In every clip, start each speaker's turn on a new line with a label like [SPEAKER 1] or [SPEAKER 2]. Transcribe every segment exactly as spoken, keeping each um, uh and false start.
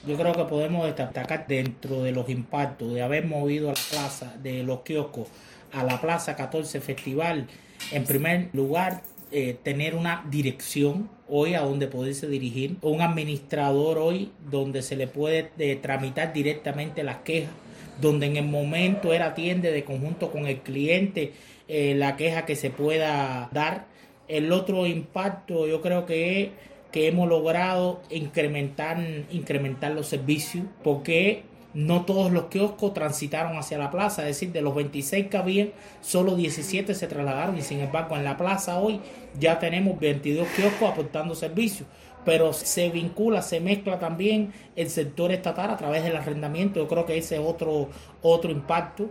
[SPEAKER 1] Yo creo que podemos destacar dentro de los impactos de haber movido a la plaza de los kioscos a la Plaza catorce Festival. En primer lugar, eh, tener una dirección hoy a donde poderse dirigir, un administrador hoy donde se le puede eh, tramitar directamente las quejas, donde en el momento él atiende de conjunto con el cliente eh, la queja que se pueda dar. El otro impacto yo creo que es que hemos logrado incrementar, incrementar los servicios, porque no todos los kioscos transitaron hacia la plaza, es decir, de los veintiséis que había, solo diecisiete se trasladaron, y sin embargo en la plaza hoy ya tenemos veintidós kioscos aportando servicios. Pero se vincula, se mezcla también el sector estatal a través del arrendamiento. Yo creo que ese es otro, otro impacto.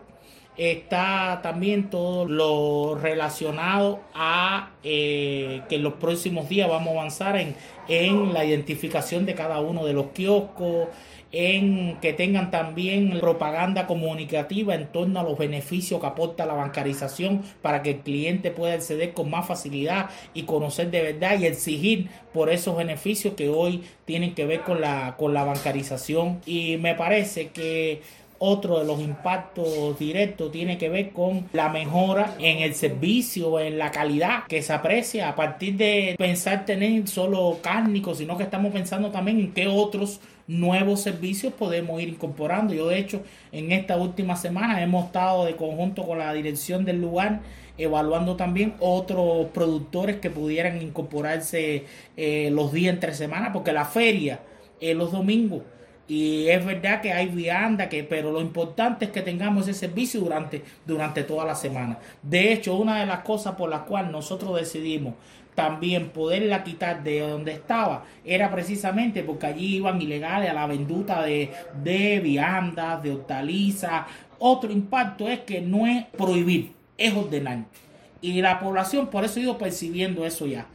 [SPEAKER 1] Está también todo lo relacionado a eh, que en los próximos días vamos a avanzar en, en la identificación de cada uno de los kioscos, en que tengan también propaganda comunicativa en torno a los beneficios que aporta la bancarización para que el cliente pueda acceder con más facilidad y conocer de verdad y exigir por esos beneficios que hoy tienen que ver con la, con la bancarización. Y me parece que otro de los impactos directos tiene que ver con la mejora en el servicio, en la calidad que se aprecia a partir de pensar tener solo cárnicos, sino que estamos pensando también en qué otros nuevos servicios podemos ir incorporando. Yo de hecho en esta última semana hemos estado de conjunto con la dirección del lugar evaluando también otros productores que pudieran incorporarse eh, los días entre semana, porque la feria es los domingos. Y es verdad que hay vianda, que, pero lo importante es que tengamos ese servicio durante, durante toda la semana. De hecho, una de las cosas por las cuales nosotros decidimos también poderla quitar de donde estaba era precisamente porque allí iban ilegales a la venduta de, de viandas, de hortalizas. Otro impacto es que no es prohibir, es ordenar. Y la población por eso ha ido percibiendo eso ya.